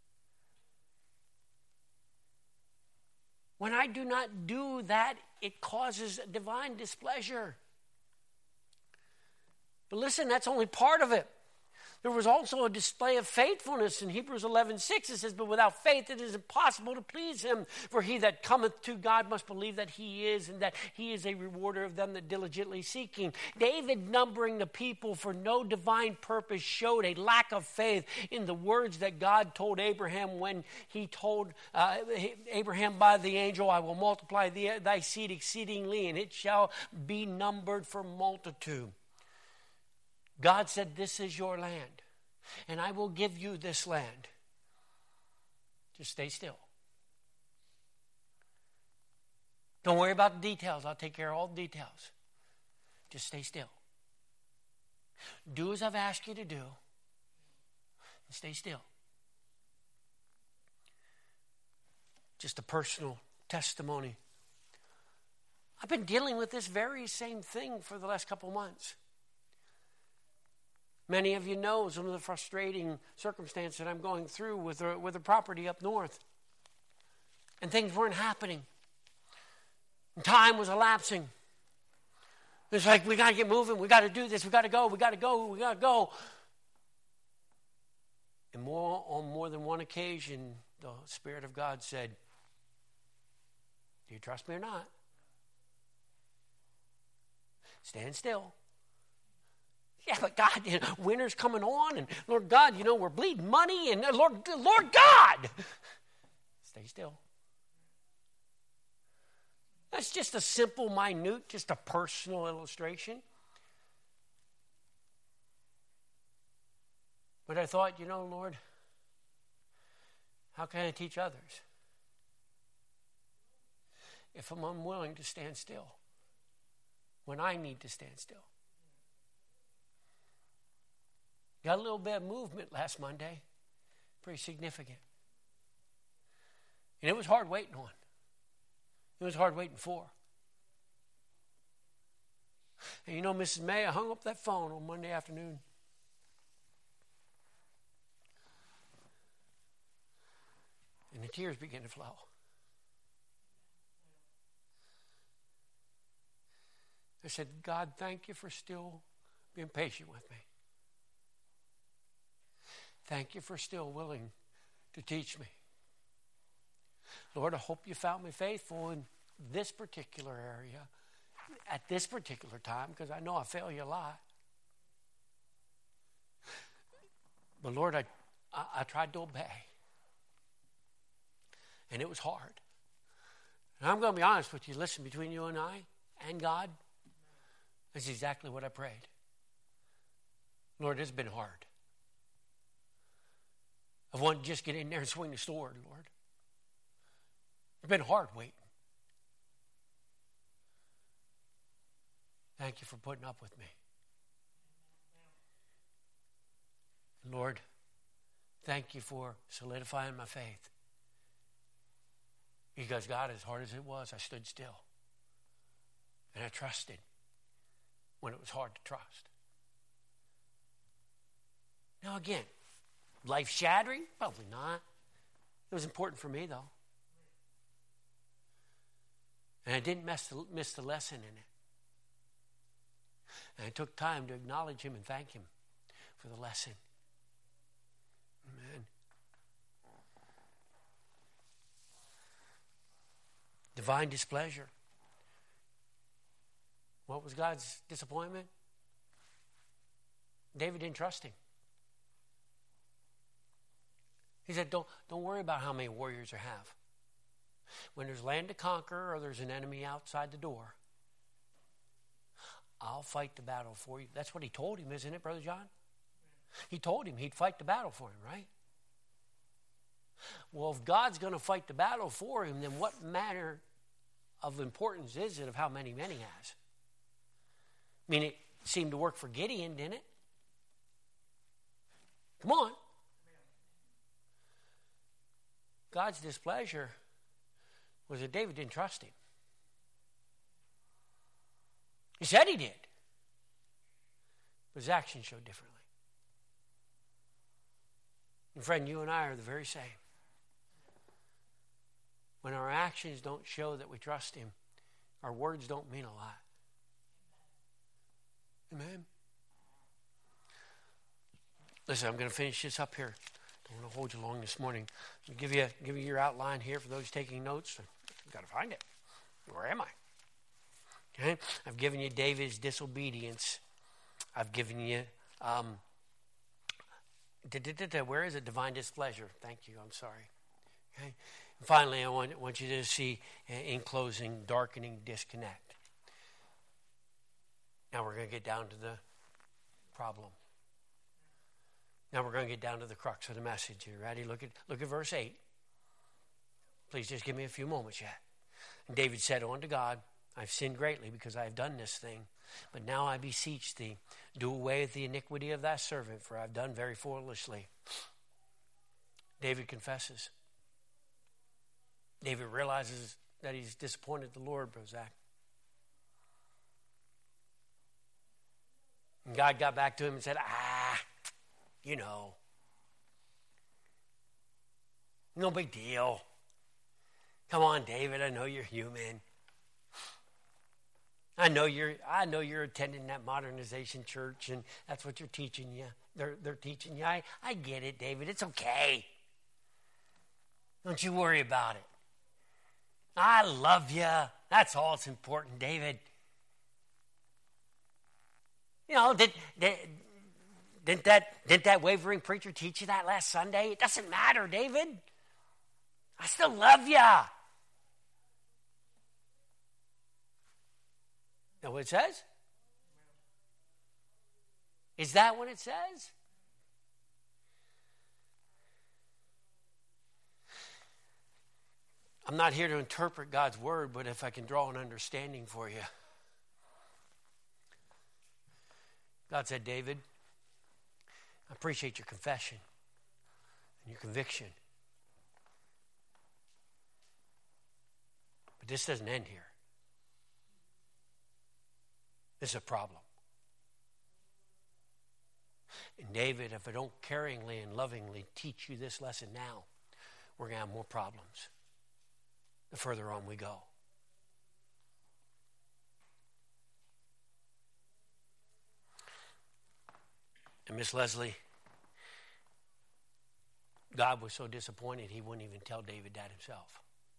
When I do not do that, it causes divine displeasure. But listen, that's only part of it. There was also a display of faithfulness in Hebrews eleven six. It says, but without faith it is impossible to please him. For he that cometh to God must believe that he is, and that he is a rewarder of them that diligently seek him. David, numbering the people for no divine purpose, showed a lack of faith in the words that God told Abraham when he told uh, Abraham by the angel, I will multiply thee, thy seed exceedingly, and it shall be numbered for multitude. God said, this is your land, and I will give you this land. Just stay still. Don't worry about the details. I'll take care of all the details. Just stay still. Do as I've asked you to do, and stay still. Just a personal testimony. I've been dealing with this very same thing for the last couple of months. Many of you know some of the frustrating circumstances that I'm going through with a, with a property up north. And things weren't happening. And time was elapsing. It's like, we got to get moving. We got to do this. We got to go. We got to go. We got to go. And more on more than one occasion, the Spirit of God said, do you trust me or not? Stand still. Yeah, but God, you know, winter's coming on, and Lord God, you know, we're bleeding money, and Lord, Lord God, stay still. That's just a simple, minute, just a personal illustration. But I thought, you know, Lord, how can I teach others if I'm unwilling to stand still when I need to stand still? Got a little bit of movement last Monday. Pretty significant. And it was hard waiting on. It was hard waiting for. And you know, Missus May, I hung up that phone on Monday afternoon. And the tears began to flow. I said, God, thank you for still being patient with me. Thank you for still willing to teach me. Lord, I hope you found me faithful in this particular area at this particular time, because I know I fail you a lot. But Lord, I, I, I tried to obey. And it was hard. And I'm going to be honest with you. Listen, between you and I and God, this is exactly what I prayed. Lord, it's been hard. I want to just get in there and swing the sword, Lord. It's been hard waiting. Thank you for putting up with me. Lord, thank you for solidifying my faith. Because God, as hard as it was, I stood still. And I trusted when it was hard to trust. Now again, life-shattering? Probably not. It was important for me, though. And I didn't miss the, miss the lesson in it. And I took time to acknowledge him and thank him for the lesson. Amen. Divine displeasure. What was God's disappointment? David didn't trust him. He said, don't, don't worry about how many warriors you have. When there's land to conquer or there's an enemy outside the door, I'll fight the battle for you. That's what he told him, isn't it, Brother John? He told him he'd fight the battle for him, right? Well, if God's going to fight the battle for him, then what manner of importance is it of how many men he has? I mean, it seemed to work for Gideon, didn't it? Come on. God's displeasure was that David didn't trust him. He said he did. But his actions showed differently. And friend, you and I are the very same. When our actions don't show that we trust him, our words don't mean a lot. Amen. Listen, I'm going to finish this up here. I don't want to hold you long this morning. I'll give you, give you your outline here for those taking notes. You've got to find it. Where am I? Okay? I've given you David's disobedience. I've given you, um, where is it? Divine displeasure. Thank you. I'm sorry. Okay? And finally, I want, want you to see, in closing, darkening disconnect. Now we're going to get down to the problem. Now we're going to get down to the crux of the message. You ready? Look at, look at verse eight. Please just give me a few moments yet. And David said unto God, I've sinned greatly because I have done this thing. But now I beseech thee, do away with the iniquity of thy servant, for I have done very foolishly. David confesses. David realizes that he's disappointed the Lord, Brother Zach. And God got back to him and said, ah, you know, no big deal. Come on, David, I know you're human. I know you're I know you're attending that modernization church, and that's what you're teaching you. They're they're teaching you. I, I get it, David. It's okay. Don't you worry about it. I love you. That's all that's important, David. You know, did, did, didn't that didn't that wavering preacher teach you that last Sunday? It doesn't matter, David. I still love you. Know what it says? Is that what it says? I'm not here to interpret God's word, but if I can draw an understanding for you. God said, David, I appreciate your confession and your conviction. But this doesn't end here. This is a problem. And David, if I don't caringly and lovingly teach you this lesson now, we're going to have more problems the further on we go. And Miss Leslie, God was so disappointed he wouldn't even tell David that himself.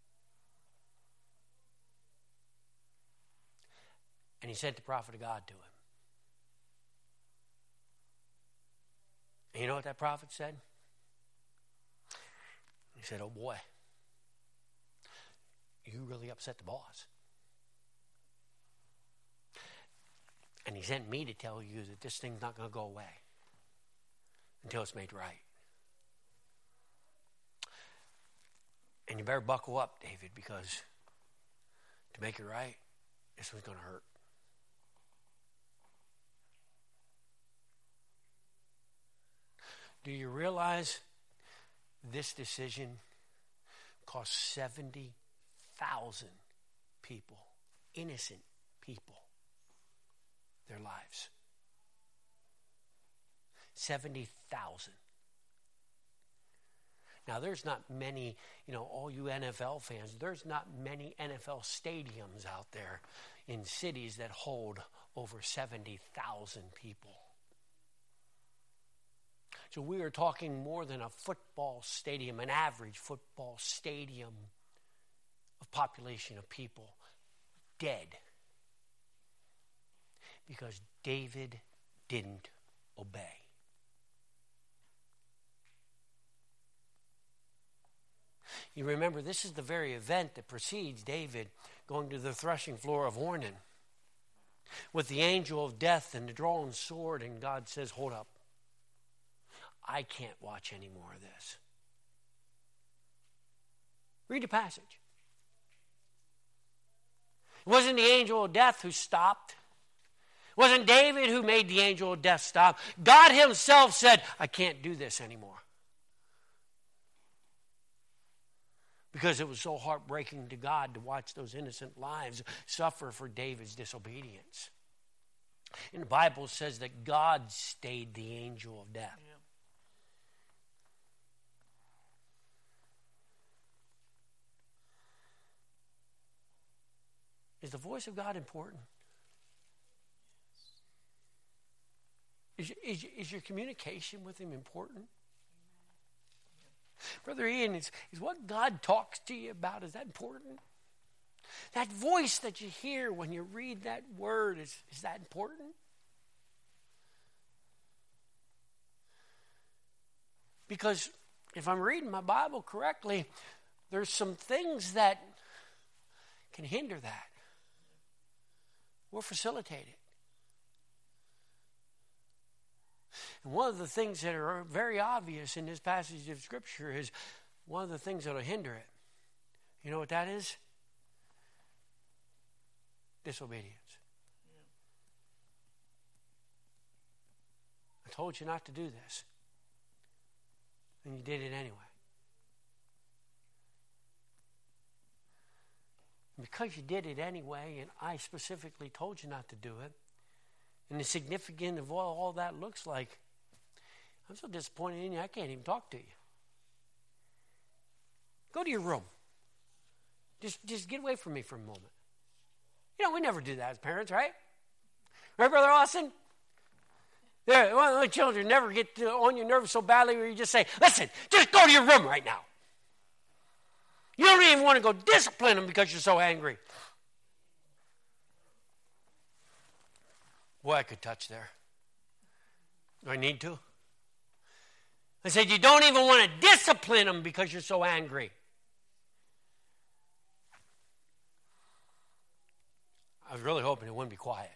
And he sent the prophet of God to him. And you know what that prophet said? He said, oh boy, you really upset the boss. And he sent me to tell you that this thing's not going to go away until it's made right. And you better buckle up, David, because to make it right, this one's going to hurt. Do you realize this decision cost seventy thousand people, innocent people, their lives? seventy thousand. Now, there's not many, you know, all you N F L fans, there's not many N F L stadiums out there in cities that hold over seventy thousand people. So we are talking more than a football stadium, an average football stadium of population of people dead because David didn't obey. You remember, this is the very event that precedes David going to the threshing floor of Ornan with the angel of death and the drawn sword, and God says, hold up. I can't watch any more of this. Read the passage. It wasn't the angel of death who stopped. It wasn't David who made the angel of death stop. God himself said, I can't do this anymore. Because it was so heartbreaking to God to watch those innocent lives suffer for David's disobedience. And the Bible says that God stayed the angel of death. Yeah. Is the voice of God important? Is, is, is your communication with him important? Brother Ian, is, is what God talks to you about, is that important? That voice that you hear when you read that word, is, is that important? Because if I'm reading my Bible correctly, there's some things that can hinder that or facilitate it. And one of the things that are very obvious in this passage of Scripture is one of the things that will hinder it. You know what that is? Disobedience. Yeah. I told you not to do this, and you did it anyway. And because you did it anyway, and I specifically told you not to do it, and the significance of what all that looks like, I'm so disappointed in you, I can't even talk to you. Go to your room. Just, just get away from me for a moment. You know, we never do that as parents, right? Right, Brother Austin? There, one of the children never get to, on your nerves so badly where you just say, listen, just go to your room right now. You don't even want to go discipline them because you're so angry. Boy, I could touch there. Do I need to? I said, you don't even want to discipline them because you're so angry. I was really hoping it wouldn't be quiet.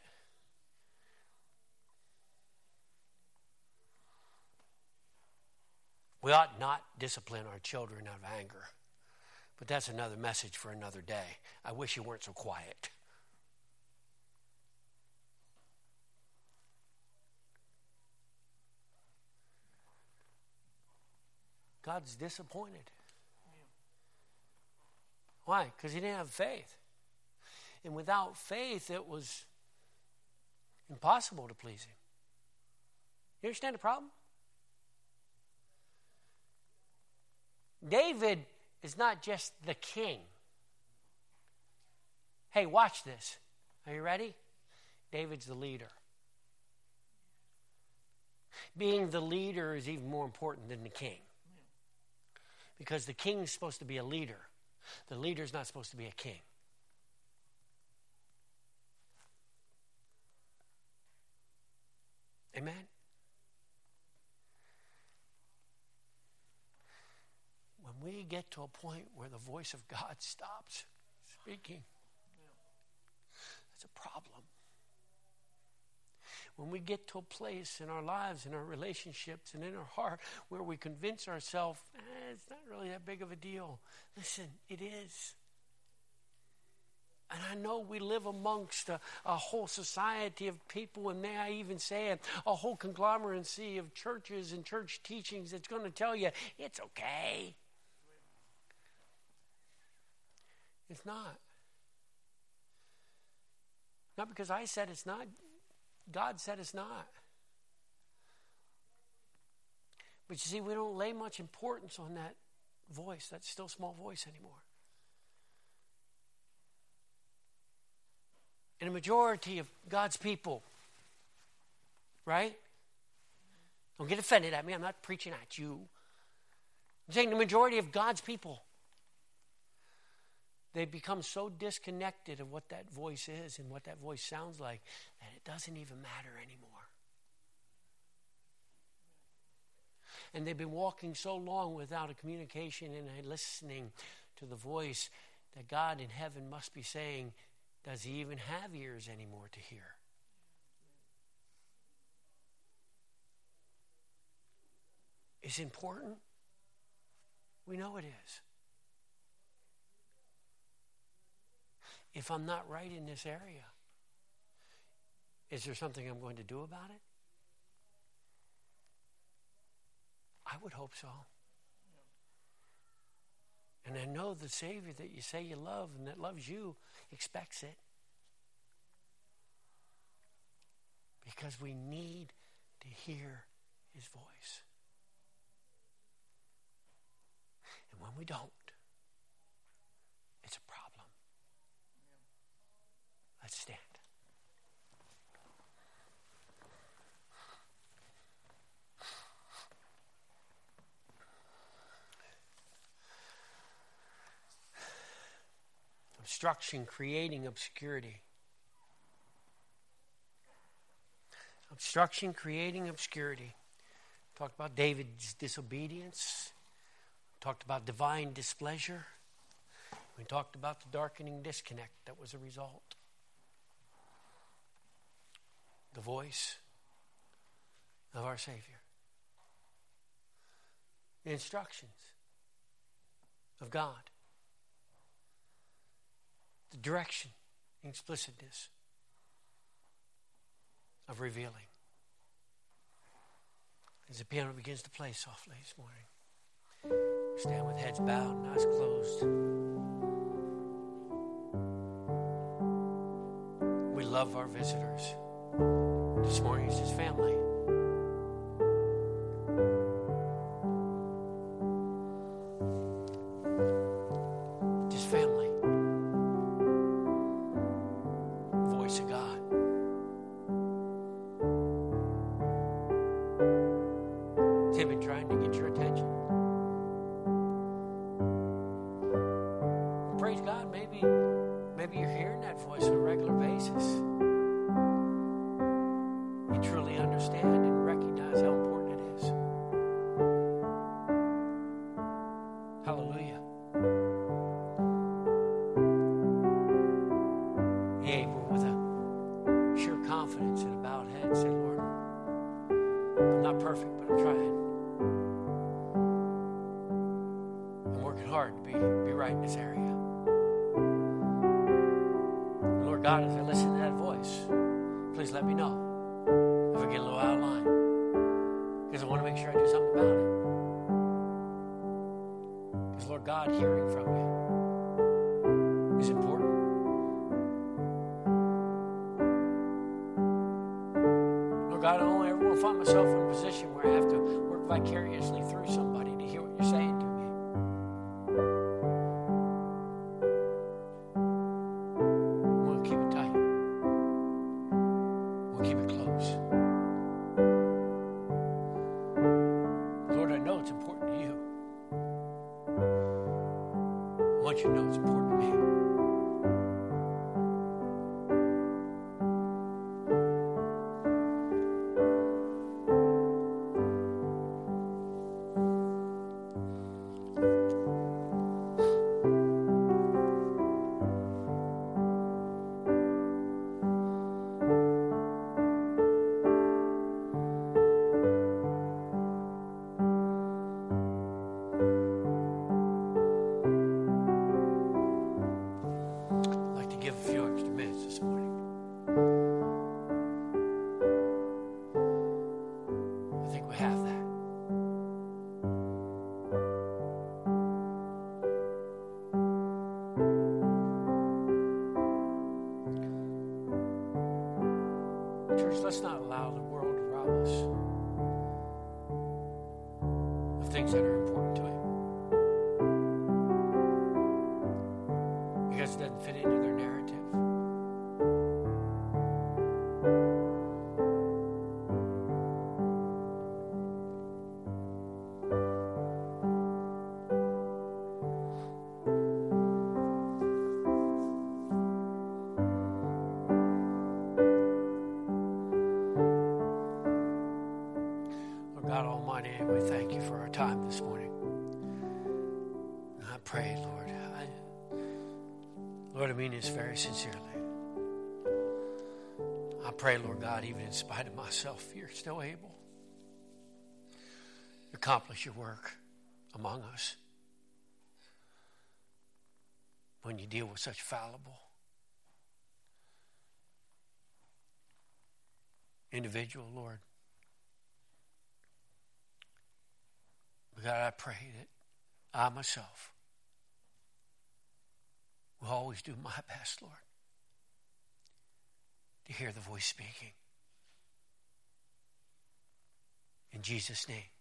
We ought not discipline our children out of anger. But that's another message for another day. I wish you weren't so quiet. God's disappointed. Why? Because he didn't have faith. And without faith, it was impossible to please him. You understand the problem? David is not just the king. Hey, watch this. Are you ready? David's the leader. Being the leader is even more important than the king. Because the king is supposed to be a leader. The leader is not supposed to be a king. Amen? When we get to a point where the voice of God stops speaking, that's a problem. When we get to a place in our lives, in our relationships, and in our heart where we convince ourselves, eh, it's not really that big of a deal. Listen, it is. And I know we live amongst a, a whole society of people, and may I even say it, a whole conglomeracy of churches and church teachings that's going to tell you, it's okay. It's not. Not because I said it's not. God said it's not. But you see, we don't lay much importance on that voice, that still small voice anymore. And a majority of God's people, right? Don't get offended at me. I'm not preaching at you. I'm saying the majority of God's people, they've become so disconnected of what that voice is and what that voice sounds like that it doesn't even matter anymore. And they've been walking so long without a communication and a listening to the voice that God in heaven must be saying, does he even have ears anymore to hear? It's important. We know it is. If I'm not right in this area, is there something I'm going to do about it? I would hope so. And I know the Savior that you say you love and that loves you expects it. Because we need to hear his voice. And when we don't, it's a problem. Let's stand. Obstruction creating obscurity. Obstruction creating obscurity. Talked about David's disobedience. Talked about divine displeasure. We talked about the darkening disconnect that was a result. The voice of our Savior. The instructions of God. The direction, the explicitness of revealing. As the piano begins to play softly this morning, stand with heads bowed and eyes closed. We love our visitors. This morning is his family. His family. Voice of God. They've been trying to get your attention. Praise God, maybe, maybe you're hearing that voice on a regular basis. You truly understand and recognize how important it is. Hallelujah. You're able with a sure confidence and a bowed head say, Lord, I'm not perfect, but I'm trying. I'm working hard to be, be right in this area. Lord God, as I listen to that voice, please let me know if I get a little out of line. Because I want to make sure I do something about it. Because, Lord God, hearing from you is important. Lord God, I don't ever want to find myself in a position where I have to work vicariously through somebody to hear what you're saying to me. We'll keep it tight. We'll keep it close. Lord, I know it's important to you. I want you to know it's important to me. Give a few extra minutes this morning. I think we have that. Church, let's not allow the world to rob us of things that are important to Him. Because it doesn't fit into their narrative. Lord God Almighty, we thank you for our time this morning. And I pray, Lord, I, Lord, I mean this very sincerely. I pray, Lord God, even in spite of myself, you're still able to accomplish your work among us when you deal with such fallible individual, Lord. But God, I pray that I myself will always do my best, Lord, to hear the voice speaking. In Jesus' name.